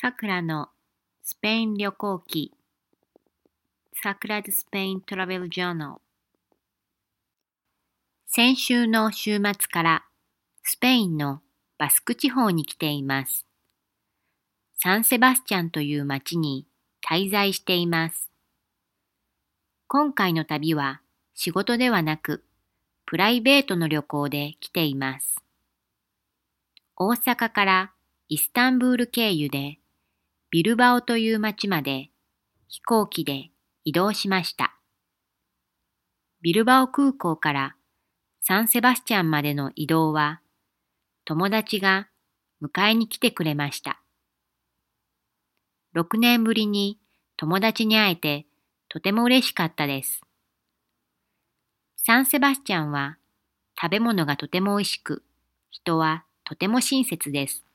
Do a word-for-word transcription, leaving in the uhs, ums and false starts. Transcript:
さくらのスペイン旅行記 Sakra's Spain Travel Journal。 先週の週末からスペインのバスク地方に来ています。サンセバスチャンという町に滞在しています。今回の旅は仕事ではなくプライベートの旅行で来ています。大阪からイスタンブール経由でビルバオという町まで飛行機で移動しました。ビルバオ空港からサンセバスチャンまでの移動は友達が迎えに来てくれました。ろくねんぶりに友達に会えてとても嬉しかったです。サンセバスチャンは食べ物がとても美味しく、人はとても親切です。